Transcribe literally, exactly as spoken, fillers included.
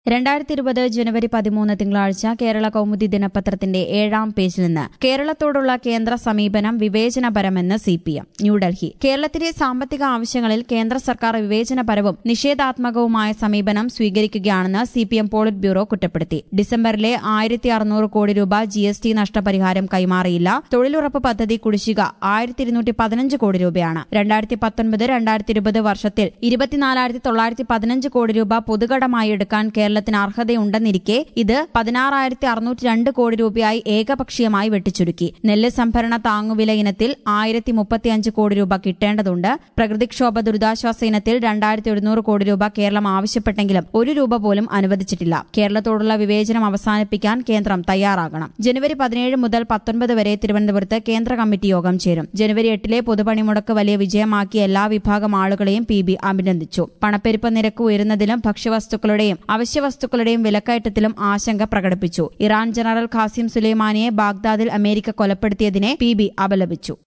രണ്ടായിരത്തി ഇരുപത് ജനുവരി പതിമൂന്ന് തിങ്കളാഴ്ച കേരള കൗമുദി ദിനപത്രത്തിന്റെ ഏഴാം പേജിൽ നിന്ന് കേരളത്തോടുള്ള കേന്ദ്ര സമീപനം വിവേചനപരമെന്ന് സി പി എം ന്യൂഡൽഹി. കേരളത്തിലെ സാമ്പത്തിക ആവശ്യങ്ങളിൽ കേന്ദ്ര സർക്കാർ വിവേചനപരവും നിഷേധാത്മകവുമായ സമീപനം സ്വീകരിക്കുകയാണെന്ന് C P M polit bureau കുറ്റപ്പെടുത്തി. ഡിസംബറിലെ ആയിരത്തി അറുന്നൂറ് കോടി രൂപ ജി എസ് ടി നഷ്ടപരിഹാരം കൈമാറിയില്ല. തൊഴിലുറപ്പ് പദ്ധതി കുടിശ്ശിക ആയിരത്തി ഇരുന്നൂറ്റി പതിനഞ്ച് കോടി രൂപയാണ്. രണ്ടായിരത്തി പത്തൊൻപത് രണ്ടായിരത്തി ഇരുപത് വർഷത്തിൽ ഇരുപത്തിനാലായിരത്തി തൊള്ളായിരത്തി പതിനഞ്ച് കോടി രൂപ പൊതുകടമായി എടുക്കാൻ കേരളത്തിന് അർഹതയുണ്ടെന്നിരിക്കെ ഇത് പതിനാറായിരത്തി അറുന്നൂറ്റി രണ്ട് കോടി രൂപയായി ഏകപക്ഷീയമായി വെട്ടിച്ചുരുക്കി. നെല്ല് സംഭരണ താങ്ങുവില ഇനത്തിൽ ആയിരത്തി മുപ്പത്തിയഞ്ച് കോടി രൂപ കിട്ടേണ്ടതുണ്ട്. പ്രകൃതിക്ഷോഭ ദുരിതാശ്വാസ ഇനത്തിൽ രണ്ടായിരത്തി എഴുന്നൂറ് കോടി രൂപ കേരളം ആവശ്യപ്പെട്ടെങ്കിലും ഒരു രൂപ പോലും അനുവദിച്ചിട്ടില്ല. കേരളത്തോടുള്ള വിവേചനം അവസാനിപ്പിക്കാൻ കേന്ദ്രം തയ്യാറാകണം. ജനുവരി പതിനേഴ് മുതൽ പത്തൊൻപത് വരെ തിരുവനന്തപുരത്ത് കേന്ദ്ര കമ്മിറ്റി യോഗം ചേരും. ജനുവരി എട്ടിലെ പൊതുപണിമുടക്ക് വലിയ വിജയമാക്കിയ എല്ലാ വിഭാഗം ആളുകളെയും പി ബി അഭിനന്ദിച്ചു. പണപ്പെരുപ്പ നിരക്ക് ഉയരുന്നതിലും ഭക്ഷ്യവസ്തുക്കളുടെയും അവശ്യവസ്തുക്കളുടെയും വിലക്കയറ്റത്തിലും ആശങ്ക പ്രകടിപ്പിച്ചു. ഇറാൻ ജനറൽ ഖാസിം സുലൈമാനിയെ ബാഗ്ദാദിൽ അമേരിക്ക കൊലപ്പെടുത്തിയതിനെ പി ബി അപലപിച്ചു.